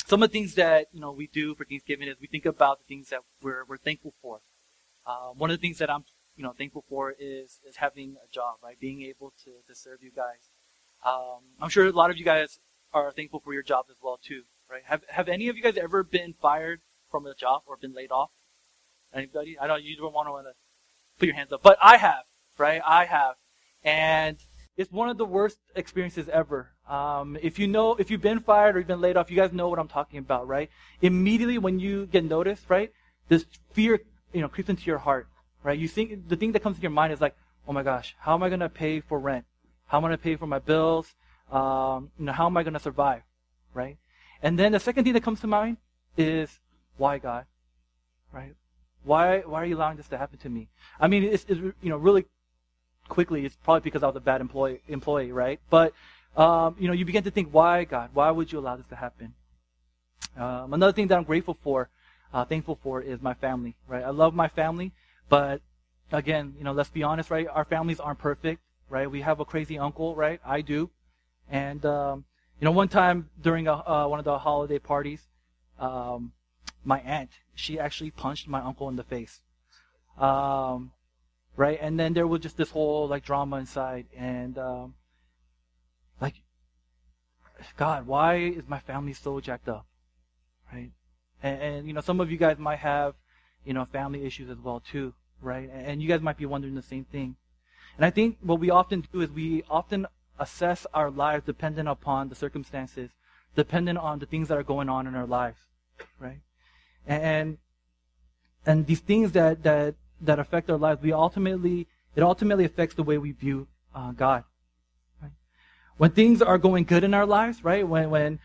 Some of the things that we do for Thanksgiving is we think about the things that we're thankful for. One of the things that I'm thankful for is having a job, right? Being able to serve you guys. I'm sure a lot of you guys are thankful for your job as well too, right? Have any of you guys ever been fired from a job or been laid off? Anybody? I know you don't want to put your hands up, but I have, right? I have, and it's one of the worst experiences ever. If you've been fired or you've been laid off, you guys know what I'm talking about, right? Immediately when you get noticed, right, this fear, creeps into your heart, right? You think the thing that comes to your mind is like, oh my gosh, how am I gonna pay for rent? How am I gonna pay for my bills? How am I gonna survive, right? And then the second thing that comes to mind is, why God, right? Why are you allowing this to happen to me? I mean, it's really quickly, it's probably because I was a bad employee, right? But you begin to think, why God? Why would you allow this to happen? Another thing that I'm thankful for is my family, right? I love my family, but again, let's be honest, right? Our families aren't perfect, right? We have a crazy uncle, right? I do, and one time during one of the holiday parties, my aunt, she actually punched my uncle in the face, right? And then there was just this whole drama inside, and God, why is my family so jacked up, right? And some of you guys might have family issues as well too, right? And you guys might be wondering the same thing. And I think what we often do is we often assess our lives dependent upon the circumstances, dependent on the things that are going on in our lives, right? And these things that affect our lives, it ultimately affects the way we view God. Right? When things are going good in our lives, right? When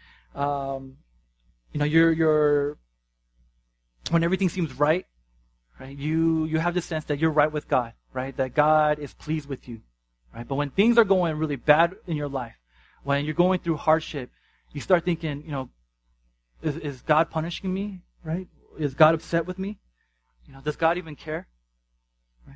when everything seems right, you have the sense that you're right with God, right? That God is pleased with you, right? But when things are going really bad in your life, when you're going through hardship, you start thinking, is God punishing me, right? Is God upset with me? Does God even care? Right?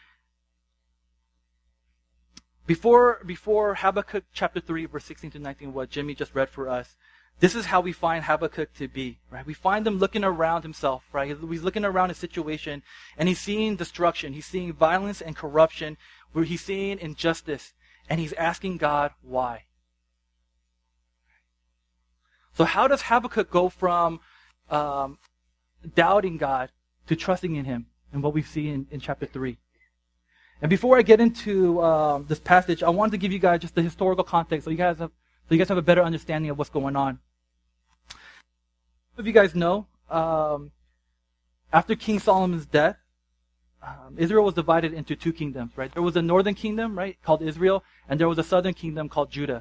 Before Habakkuk chapter 3, verse 16 to 19, what Jimmy just read for us, this is how we find Habakkuk to be, right? We find him looking around himself, right? He's looking around his situation, and he's seeing destruction. He's seeing violence and corruption, where he's seeing injustice, and he's asking God why. So how does Habakkuk go from doubting God to trusting in Him, and what we see in chapter 3? And before I get into this passage, I wanted to give you guys just the historical context, so you guys have a better understanding of what's going on. If you guys know, after King Solomon's death, Israel was divided into two kingdoms, right? There was a northern kingdom, right, called Israel, and there was a southern kingdom called Judah.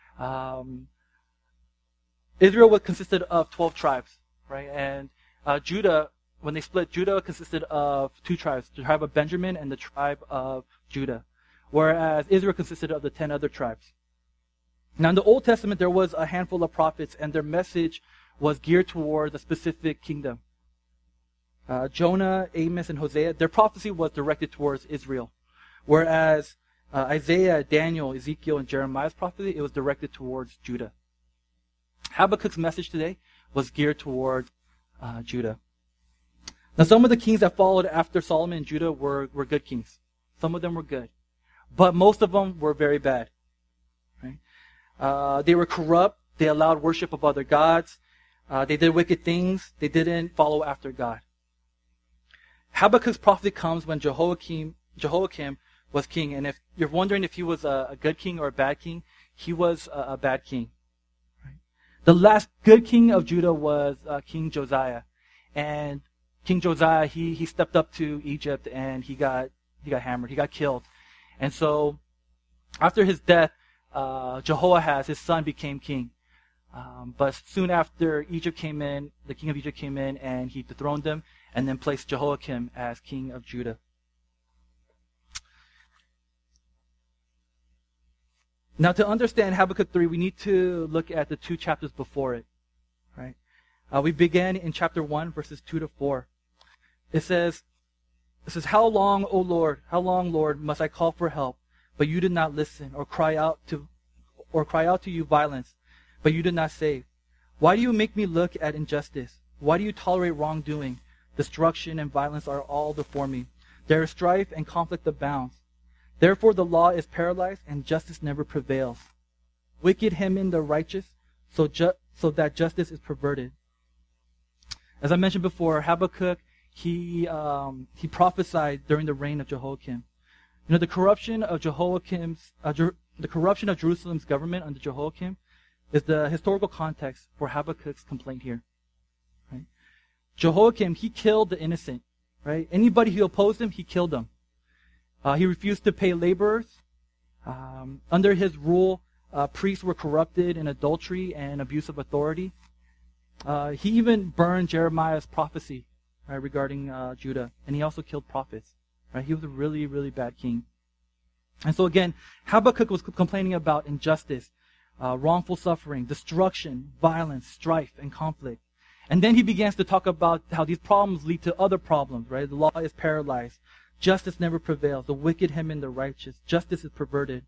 Israel was consisted of 12 tribes, right? And Judah, when they split, Judah consisted of two tribes, the tribe of Benjamin and the tribe of Judah, whereas Israel consisted of the 10 other tribes. Now, in the Old Testament, there was a handful of prophets, and their message was geared towards a specific kingdom. Jonah, Amos, and Hosea, their prophecy was directed towards Israel, whereas Isaiah, Daniel, Ezekiel, and Jeremiah's prophecy, it was directed towards Judah. Habakkuk's message today was geared towards Judah. Now, some of the kings that followed after Solomon and Judah were good kings. Some of them were good, but most of them were very bad. Right? They were corrupt. They allowed worship of other gods. They did wicked things. They didn't follow after God. Habakkuk's prophecy comes when Jehoiakim was king. And if you're wondering if he was a good king or a bad king, he was a bad king. Right? The last good king of Judah was King Josiah. And King Josiah, he stepped up to Egypt and he got hammered. He got killed. And so after his death, Jehoahaz, his son, became king. But soon after, the king of Egypt came in and he dethroned him and then placed Jehoiakim as king of Judah. Now, to understand Habakkuk 3, we need to look at the two chapters before it. Right? We began in chapter 1, verses 2 to 4. It says, How long, O Lord, how long, Lord, must I call for help, but you did not listen, or cry out to you violence, but you did not save? Why do you make me look at injustice? Why do you tolerate wrongdoing? Destruction and violence are all before me. There is strife and conflict abounds. Therefore the law is paralyzed and justice never prevails. Wicked hem in the righteous, so that justice is perverted. As I mentioned before, Habakkuk, he prophesied during the reign of Jehoiakim. The corruption of Jerusalem's government under Jehoiakim is the historical context for Habakkuk's complaint here. Right? Jehoiakim, he killed the innocent. Right? Anybody who opposed him, he killed them. He refused to pay laborers. Under his rule, priests were corrupted in adultery and abuse of authority. He even burned Jeremiah's prophecy, right, regarding Judah, and he also killed prophets. Right? He was a really, really bad king. And so again, Habakkuk was complaining about injustice, wrongful suffering, destruction, violence, strife, and conflict. And then he begins to talk about how these problems lead to other problems, right? The law is paralyzed. Justice never prevails. The wicked hem in the righteous. Justice is perverted.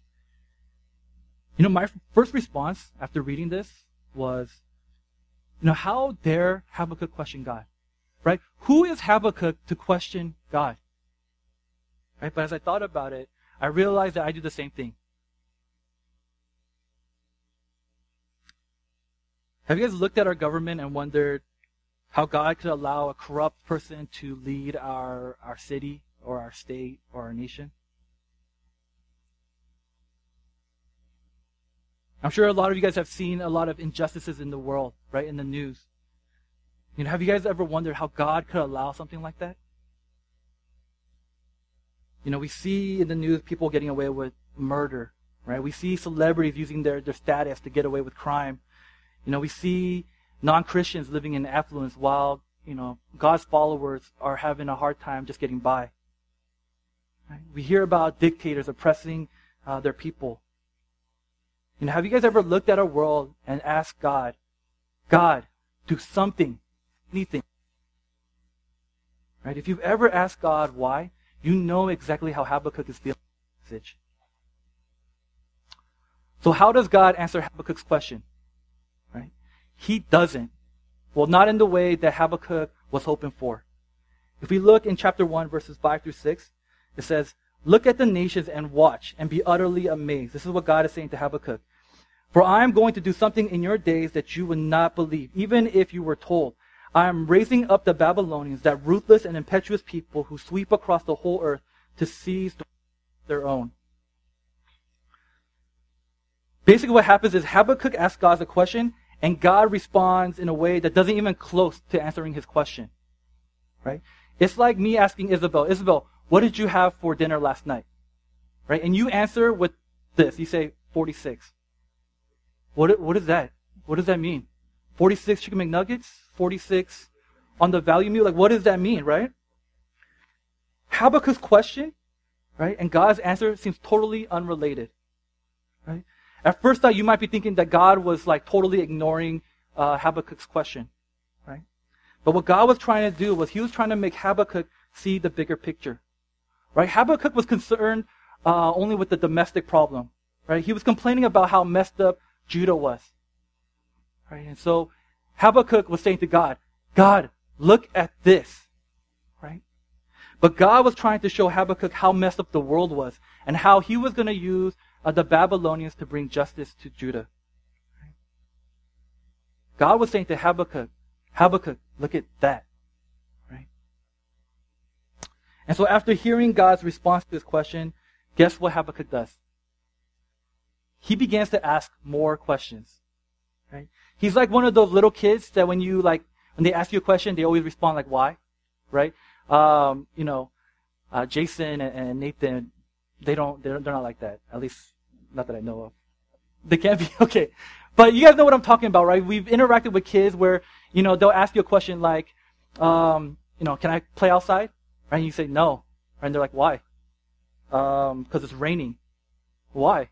My first response after reading this was, how dare Habakkuk question God? Right? Who is Habakkuk to question God? Right? But as I thought about it, I realized that I do the same thing. Have you guys looked at our government and wondered how God could allow a corrupt person to lead our city or our state or our nation? I'm sure a lot of you guys have seen a lot of injustices in the world, right, in the news. Have you guys ever wondered how God could allow something like that? We see in the news people getting away with murder, right? We see celebrities using their status to get away with crime. We see non-Christians living in affluence while, God's followers are having a hard time just getting by. Right? We hear about dictators oppressing their people. Have you guys ever looked at our world and asked God, do something, anything? Right? If you've ever asked God why, you know exactly how Habakkuk is feeling. So how does God answer Habakkuk's question? Right? He doesn't. Well, not in the way that Habakkuk was hoping for. If we look in chapter 1, verses 5 through 6, it says, "Look at the nations and watch and be utterly amazed." This is what God is saying to Habakkuk. "For I am going to do something in your days that you would not believe, even if you were told. I am raising up the Babylonians, that ruthless and impetuous people who sweep across the whole earth to seize their own." Basically what happens is Habakkuk asks God a question, and God responds in a way that doesn't even close to answering his question. Right? It's like me asking Isabel, what did you have for dinner last night? Right? And you answer with this. You say 46. What is that? What does that mean? 46 chicken McNuggets? 46 on the value meal? What does that mean, right? Habakkuk's question, right, and God's answer seems totally unrelated. Right? At first thought, you might be thinking that God was totally ignoring Habakkuk's question, right? But what God was trying to do was he was trying to make Habakkuk see the bigger picture, right? Habakkuk was concerned only with the domestic problem, right? He was complaining about how messed up Judah was, right? And so Habakkuk was saying to God, look at this, right? But God was trying to show Habakkuk how messed up the world was and how he was going to use the Babylonians to bring justice to Judah. God was saying to Habakkuk, look at that. Right? And so after hearing God's response to this question, guess what Habakkuk does? He begins to ask more questions. Right? He's like one of those little kids that when they ask you a question, they always respond why? Right? Jason and Nathan, they're not like that. At least, not that I know of. They can't be, okay. But you guys know what I'm talking about, right? We've interacted with kids where, they'll ask you a question like, can I play outside? Right? And you say no. Right? And they're like, why? Because it's raining. Why?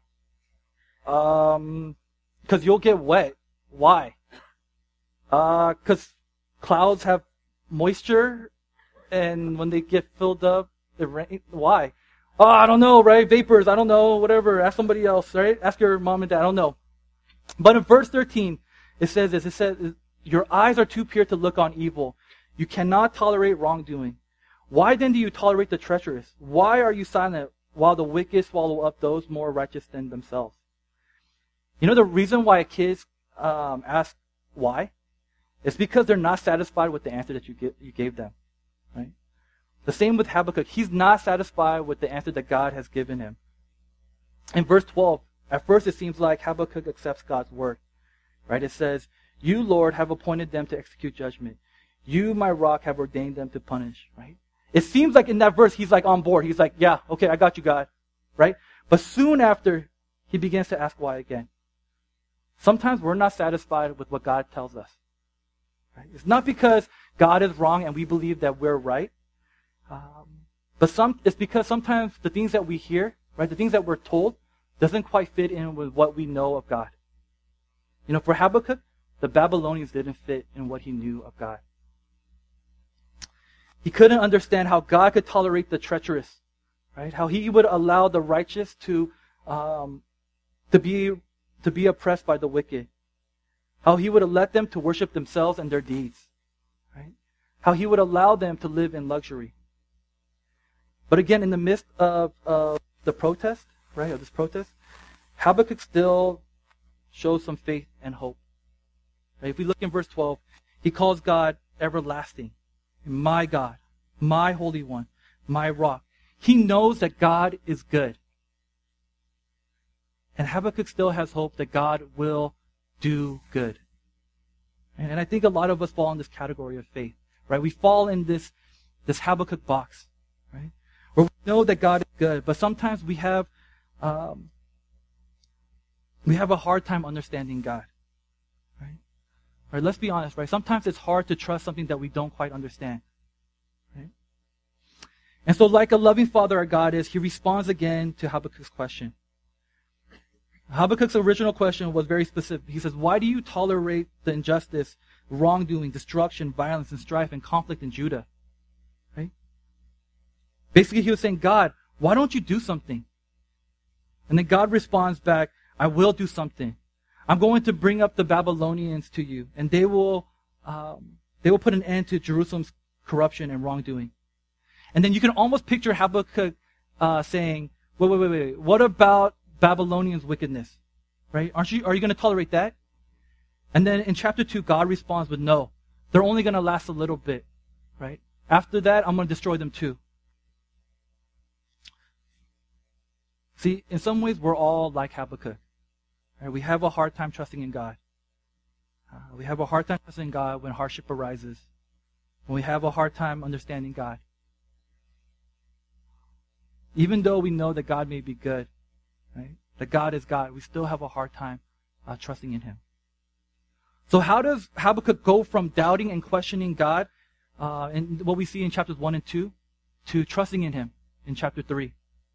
Because you'll get wet. Why? Because clouds have moisture, and when they get filled up, it rains. Why? Oh, I don't know, right? Vapors, I don't know, whatever. Ask somebody else, right? Ask your mom and dad, I don't know. But in verse 13, It says this. It says, your eyes are too pure to look on evil. You cannot tolerate wrongdoing. Why then do you tolerate the treacherous? Why are you silent while the wicked swallow up those more righteous than themselves? You know the reason why kids ask why? It's because they're not satisfied with the answer that you gave them. Right? The same with Habakkuk. He's not satisfied with the answer that God has given him. In verse 12, at first it seems like Habakkuk accepts God's word. Right? It says, you, Lord, have appointed them to execute judgment. You, my rock, have ordained them to punish. Right? It seems like in that verse he's like on board. He's like, yeah, okay, I got you, God. Right? But soon after, he begins to ask why again. Sometimes we're not satisfied with what God tells us. Right? It's not because God is wrong and we believe that we're right. But it's because sometimes the things that we hear, right, the things that we're told, doesn't quite fit in with what we know of God. You know, for Habakkuk, the Babylonians didn't fit in what he knew of God. He couldn't understand how God could tolerate the treacherous, right? How he would allow the righteous to be oppressed by the wicked. How he would let them to worship themselves and their deeds, right? How he would allow them to live in luxury. But again, in the midst of the protest, right, of this protest, Habakkuk still shows some faith and hope. Right? If we look in verse 12, he calls God everlasting, my God, my Holy One, my rock. He knows that God is good. And Habakkuk still has hope that God will do good. And I think a lot of us fall in this category of faith, right? We fall in this Habakkuk box, right? Where we know that God is good, but sometimes we have a hard time understanding God, right? Right? Let's be honest, right? Sometimes it's hard to trust something that we don't quite understand, right? And so like a loving father our God is, he responds again to Habakkuk's question. Habakkuk's original question was very specific. He says, why do you tolerate the injustice, wrongdoing, destruction, violence, and strife and conflict in Judah? Right? Basically, he was saying, God, why don't you do something? And then God responds back, I will do something. I'm going to bring up the Babylonians to you, and they will put an end to Jerusalem's corruption and wrongdoing. And then you can almost picture Habakkuk saying, wait, what about Babylonians' wickedness? Right? Are you going to tolerate that? And then in chapter 2, God responds with, no, they're only going to last a little bit. Right? After that, I'm going to destroy them too. See, in some ways, we're all like Habakkuk. Right? We have a hard time trusting in God. We have a hard time trusting in God when hardship arises. When we have a hard time understanding God. Even though we know that God may be good, right? That God is God, we still have a hard time trusting in Him. So how does Habakkuk go from doubting and questioning God, and what we see in chapters 1 and 2, to trusting in Him in chapter 3?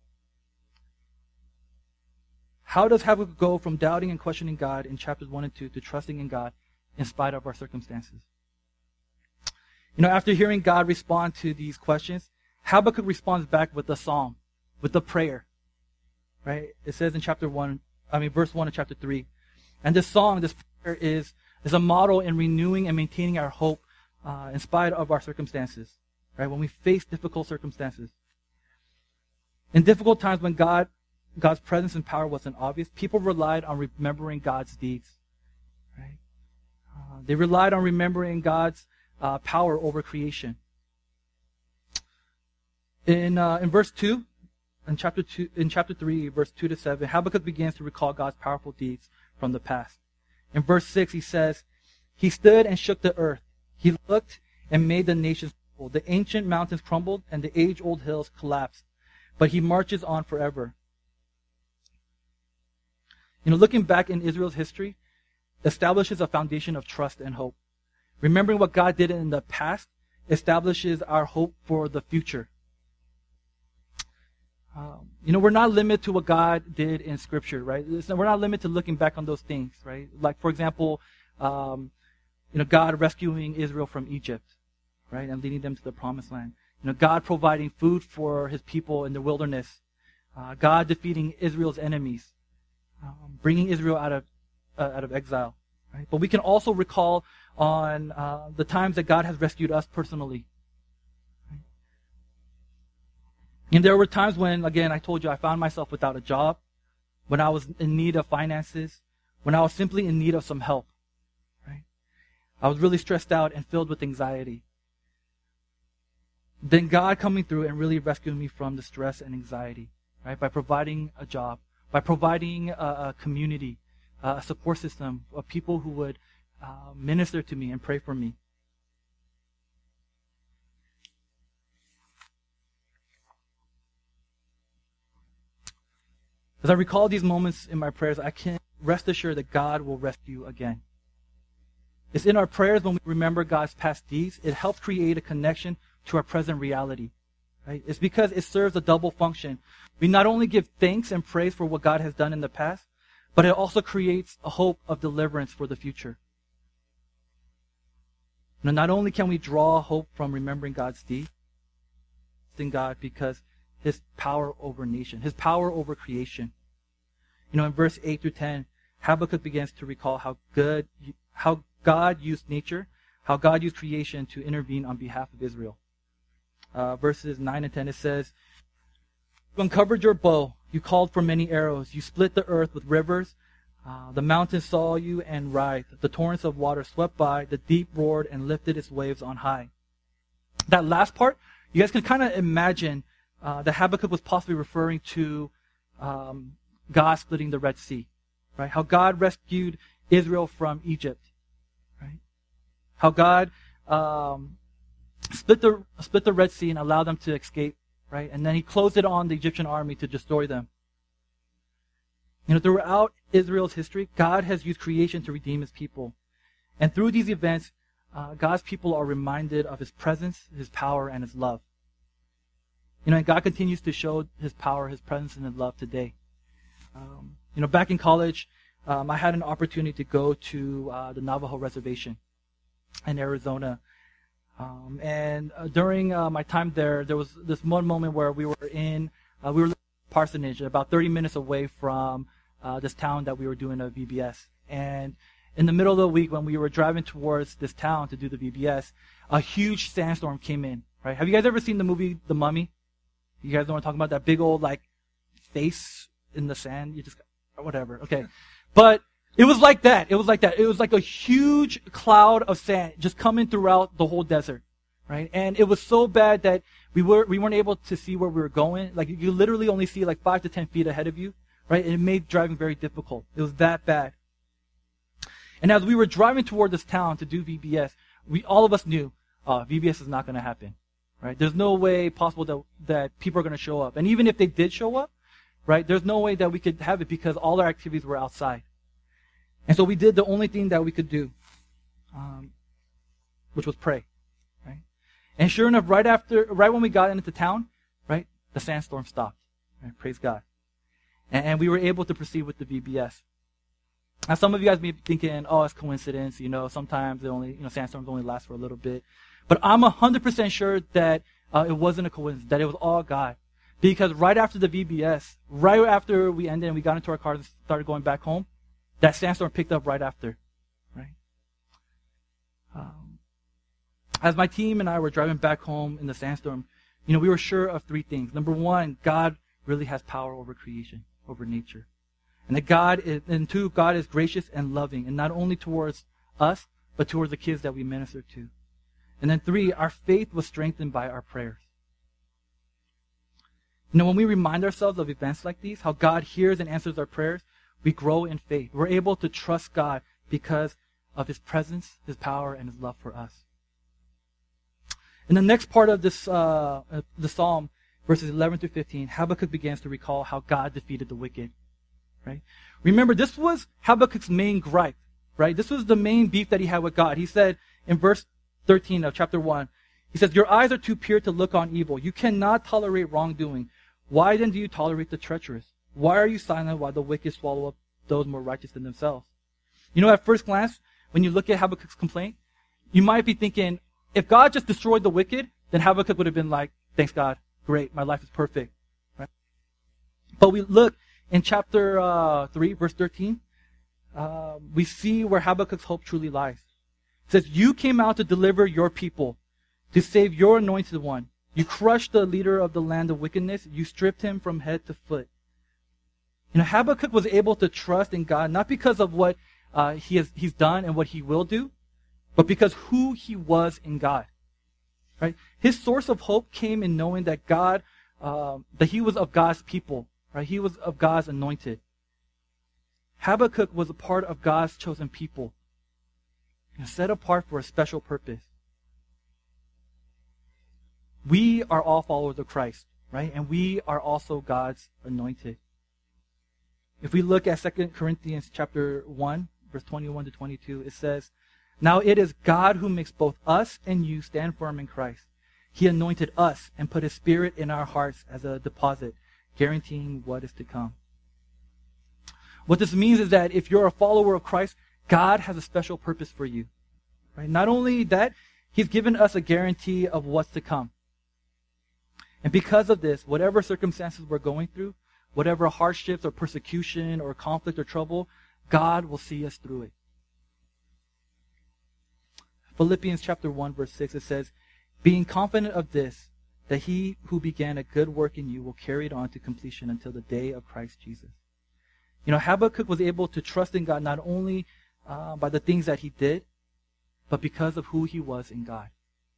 How does Habakkuk go from doubting and questioning God in chapters 1 and 2 to trusting in God in spite of our circumstances? You know, after hearing God respond to these questions, Habakkuk responds back with a psalm, with a prayer. Right? It says in verse 1 of chapter 3. And this song, this prayer is a model in renewing and maintaining our hope in spite of our circumstances. Right? When we face difficult circumstances. In difficult times when God's presence and power wasn't obvious, people relied on remembering God's deeds. Right? They relied on remembering God's power over creation. In verse 2, in chapter 3, verse 2 to 7, Habakkuk begins to recall God's powerful deeds from the past. In verse 6, he says, he stood and shook the earth. He looked and made the nations tremble. The ancient mountains crumbled and the age-old hills collapsed. But he marches on forever. You know, looking back in Israel's history establishes a foundation of trust and hope. Remembering what God did in the past establishes our hope for the future. You know, we're not limited to what God did in Scripture, right? We're not limited to looking back on those things, right? Like, for example, God rescuing Israel from Egypt, right? And leading them to the Promised Land. You know, God providing food for His people in the wilderness. God defeating Israel's enemies. Bringing Israel out of exile, right? But we can also recall on the times that God has rescued us personally. Right? And there were times when, again, I told you, I found myself without a job, when I was in need of finances, when I was simply in need of some help. Right? I was really stressed out and filled with anxiety. Then God coming through and really rescuing me from the stress and anxiety, right? By providing a job, by providing a community, a support system of people who would minister to me and pray for me. As I recall these moments in my prayers, I can rest assured that God will rescue again. It's in our prayers when we remember God's past deeds, it helps create a connection to our present reality. Right? It's because it serves a double function. We not only give thanks and praise for what God has done in the past, but it also creates a hope of deliverance for the future. Now, not only can we draw hope from remembering God's deed, in God because His power over nation, His power over creation. In verse 8 through 10, Habakkuk begins to recall how God used nature, how God used creation to intervene on behalf of Israel. Verses 9 and 10, it says, "You uncovered your bow, you called for many arrows, you split the earth with rivers, the mountains saw you and writhed, the torrents of water swept by, the deep roared and lifted its waves on high." That last part, you guys can kind of imagine that Habakkuk was possibly referring to God splitting the Red Sea, right? How God rescued Israel from Egypt, right? How God split the Red Sea and allowed them to escape, right? And then He closed it on the Egyptian army to destroy them. Throughout Israel's history, God has used creation to redeem His people. And through these events, God's people are reminded of His presence, His power, and His love. And God continues to show His power, His presence, and His love today. Back in college, I had an opportunity to go to the Navajo Reservation in Arizona. And during my time there was this one moment where we were in Parsonage, about 30 minutes away from this town that we were doing a VBS. And in the middle of the week, when we were driving towards this town to do the VBS, a huge sandstorm came in. Right? Have you guys ever seen the movie The Mummy? You guys know what I'm talking about? That big old face in the sand. Whatever. Okay. But it was like that. It was like a huge cloud of sand just coming throughout the whole desert. Right? And it was so bad that we weren't able to see where we were going. You literally only see 5 to 10 feet ahead of you. Right? And it made driving very difficult. It was that bad. And as we were driving toward this town to do VBS, all of us knew VBS is not going to happen. Right? There's no way possible that people are going to show up. And even if they did show up, right, there's no way that we could have it because all our activities were outside. And so we did the only thing that we could do, which was pray. Right? And sure enough, right when we got into town, right, the sandstorm stopped. Right? Praise God. And we were able to proceed with the VBS. Now, some of you guys may be thinking, oh, it's coincidence. Sometimes sandstorms only last for a little bit. But I'm 100% sure that it wasn't a coincidence, that it was all God. Because right after the VBS, right after we ended and we got into our cars and started going back home, that sandstorm picked up right after. Right? As my team and I were driving back home in the sandstorm, we were sure of 3 things. Number 1, God really has power over creation, over nature. And 2, God is gracious and loving, and not only towards us, but towards the kids that we minister to. And then 3, our faith was strengthened by our prayers. When we remind ourselves of events like these, how God hears and answers our prayers, we grow in faith. We're able to trust God because of His presence, His power, and His love for us. In the next part of this, the Psalm, verses 11 through 15, Habakkuk begins to recall how God defeated the wicked. Right? Remember, this was Habakkuk's main gripe. Right? This was the main beef that he had with God. He said in verse 13 of chapter 1, he says, "Your eyes are too pure to look on evil. You cannot tolerate wrongdoing. Why then do you tolerate the treacherous? Why are you silent while the wicked swallow up those more righteous than themselves?" At first glance, when you look at Habakkuk's complaint, you might be thinking, if God just destroyed the wicked, then Habakkuk would have been like, thanks God, great, my life is perfect. Right? But we look in chapter 3, verse 13, we see where Habakkuk's hope truly lies. It says, you came out to deliver your people, to save your anointed one. You crushed the leader of the land of wickedness. You stripped him from head to foot. Habakkuk was able to trust in God, not because of what he's done and what he will do, but because who he was in God. Right? His source of hope came in knowing that God, that he was of God's people. Right? He was of God's anointed. Habakkuk was a part of God's chosen people, set apart for a special purpose. We are all followers of Christ, right? And we are also God's anointed. If we look at 2 Corinthians chapter 1, verse 21 to 22, it says, now it is God who makes both us and you stand firm in Christ. He anointed us and put his Spirit in our hearts as a deposit, guaranteeing what is to come. What this means is that if you're a follower of Christ, God has a special purpose for you. Right? Not only that, he's given us a guarantee of what's to come. And because of this, whatever circumstances we're going through, whatever hardships or persecution or conflict or trouble, God will see us through it. Philippians chapter 1, verse 6, it says, being confident of this, that he who began a good work in you will carry it on to completion until the day of Christ Jesus. Habakkuk was able to trust in God not only by the things that he did, but because of who he was in God.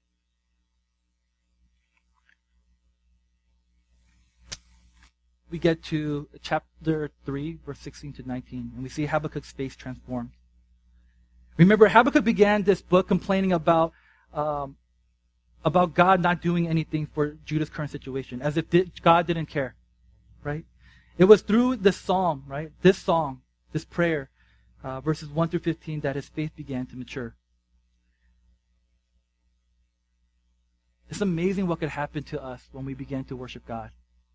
We get to chapter 3, verse 16 to 19, and we see Habakkuk's face transformed. Remember, Habakkuk began this book complaining about God not doing anything for Judah's current situation, as if God didn't care, right? It was through this psalm, right? This song, this prayer, verses 1 through 15, that his faith began to mature. It's amazing what could happen to us when we begin to worship God.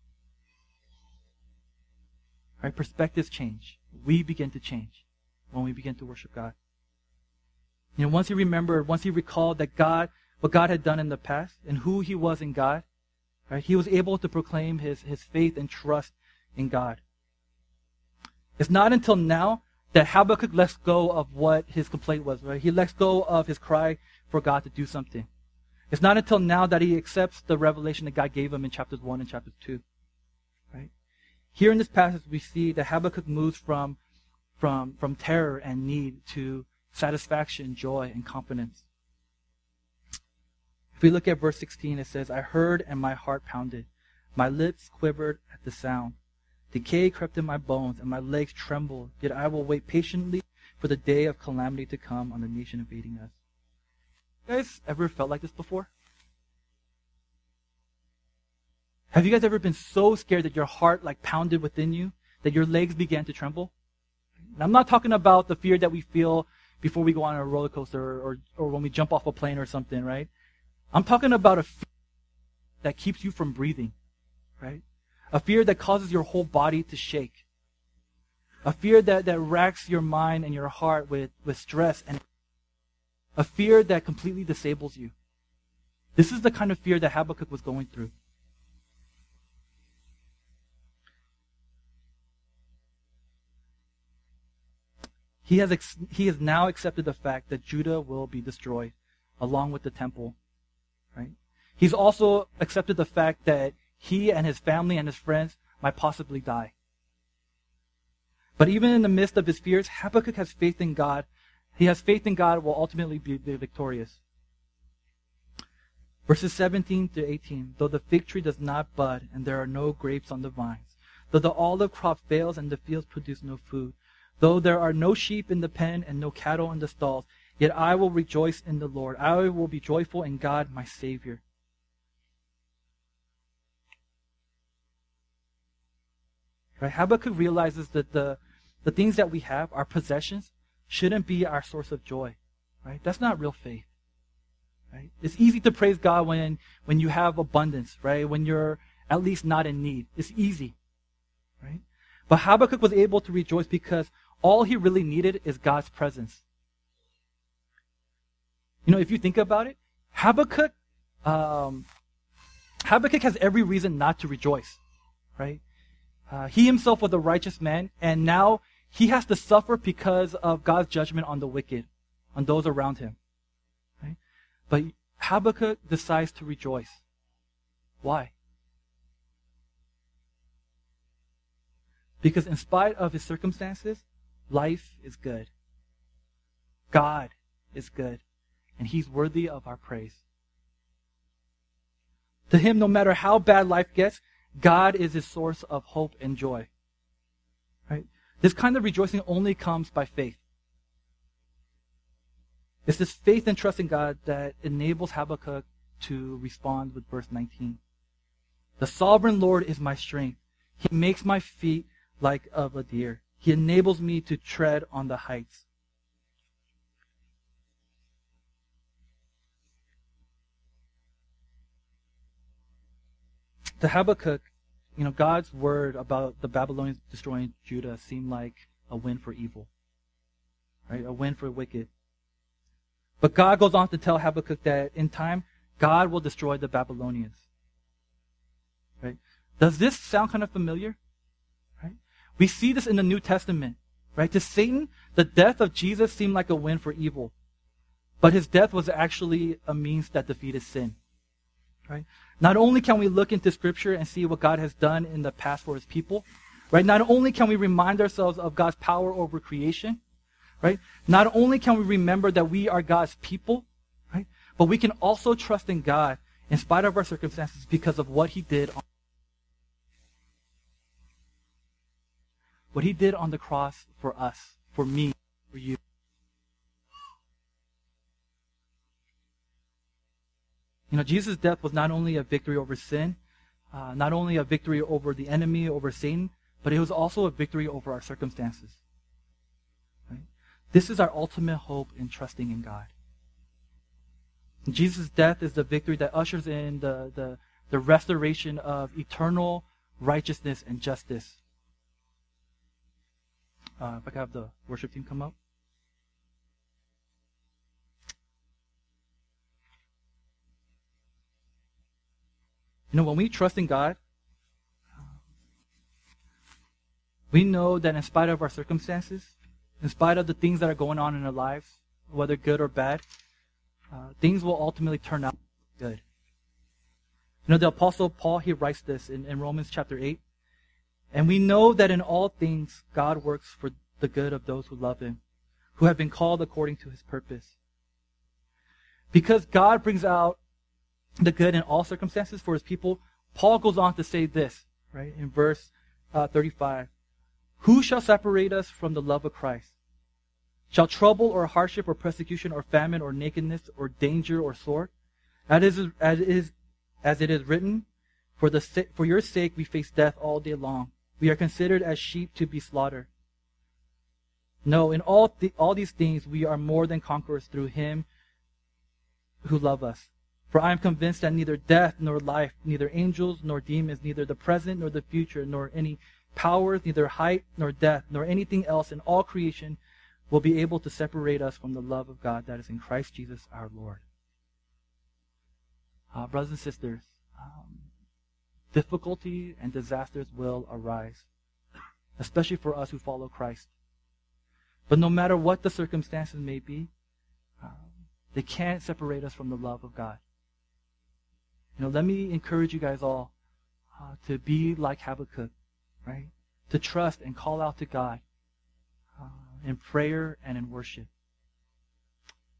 Right? Perspectives change. We begin to change when we begin to worship God. Once he remembered, once he recalled that what God had done in the past and who he was in God, right? He was able to proclaim his faith and trust in God. It's not until now that Habakkuk lets go of what his complaint was, right? He lets go of his cry for God to do something. It's not until now that he accepts the revelation that God gave him in chapters 1 and chapter 2. Right? Here in this passage, we see that Habakkuk moves from terror and need to satisfaction, joy, and confidence. If we look at verse 16, it says, I heard and my heart pounded. My lips quivered at the sound. Decay crept in my bones and my legs trembled. Yet I will wait patiently for the day of calamity to come on the nation invading us. You guys ever felt like this before? Have you guys ever been so scared that your heart pounded within you, that your legs began to tremble? And I'm not talking about the fear that we feel before we go on a roller coaster or when we jump off a plane or something, right? I'm talking about a fear that keeps you from breathing, right? A fear that causes your whole body to shake. A fear that racks your mind and your heart with stress, and a fear that completely disables you. This is the kind of fear that Habakkuk was going through. He has now accepted the fact that Judah will be destroyed, along with the temple. Right? He's also accepted the fact that he and his family and his friends might possibly die. But even in the midst of his fears, Habakkuk has faith in God. He has faith in God will ultimately be victorious. Verses 17 to 18, though the fig tree does not bud and there are no grapes on the vines, though the olive crop fails and the fields produce no food, though there are no sheep in the pen and no cattle in the stalls, yet I will rejoice in the Lord. I will be joyful in God, my Savior. Right? Habakkuk realizes that the things that we have, our possessions, shouldn't be our source of joy. Right? That's not real faith. Right? It's easy to praise God when you have abundance, right? When you're at least not in need. It's easy. Right? But Habakkuk was able to rejoice because all he really needed is God's presence. If you think about it, Habakkuk has every reason not to rejoice, right? He himself was a righteous man, and now he has to suffer because of God's judgment on the wicked, on those around him. Right? But Habakkuk decides to rejoice. Why? Because in spite of his circumstances, life is good. God is good. And he's worthy of our praise. To him, no matter how bad life gets, God is his source of hope and joy. Right? This kind of rejoicing only comes by faith. It's this faith and trust in God that enables Habakkuk to respond with verse 19. The sovereign Lord is my strength. He makes my feet like of a deer. He enables me to tread on the heights. To Habakkuk, God's word about the Babylonians destroying Judah seemed like a win for evil. Right? A win for wicked. But God goes on to tell Habakkuk that in time, God will destroy the Babylonians. Right? Does this sound kind of familiar? Right? We see this in the New Testament. Right? To Satan, the death of Jesus seemed like a win for evil. But his death was actually a means that defeated sin. Right? Not only can we look into Scripture and see what God has done in the past for his people, right? Not only can we remind ourselves of God's power over creation, right? Not only can we remember that we are God's people, right? But we can also trust in God in spite of our circumstances because of what he did on the cross for us, for me, for you. Jesus' death was not only a victory over sin, not only a victory over the enemy, over Satan, but it was also a victory over our circumstances. Right? This is our ultimate hope in trusting in God. Jesus' death is the victory that ushers in the restoration of eternal righteousness and justice. If I could have the worship team come up. When we trust in God, we know that in spite of our circumstances, in spite of the things that are going on in our lives, whether good or bad, things will ultimately turn out good. The Apostle Paul, he writes this in Romans chapter 8. And we know that in all things, God works for the good of those who love him, who have been called according to his purpose. Because God brings out the good in all circumstances for his people, Paul goes on to say this, right, in verse 35. Who shall separate us from the love of Christ? Shall trouble or hardship or persecution or famine or nakedness or danger or sword? As it is written, for your sake we face death all day long. We are considered as sheep to be slaughtered. No, in all these things we are more than conquerors through him who loved us. For I am convinced that neither death nor life, neither angels nor demons, neither the present nor the future, nor any powers, neither height nor depth, nor anything else in all creation will be able to separate us from the love of God that is in Christ Jesus our Lord. Brothers and sisters, difficulty and disasters will arise, especially for us who follow Christ. But no matter what the circumstances may be, they can't separate us from the love of God. Let me encourage you guys all to be like Habakkuk, right? To trust and call out to God in prayer and in worship.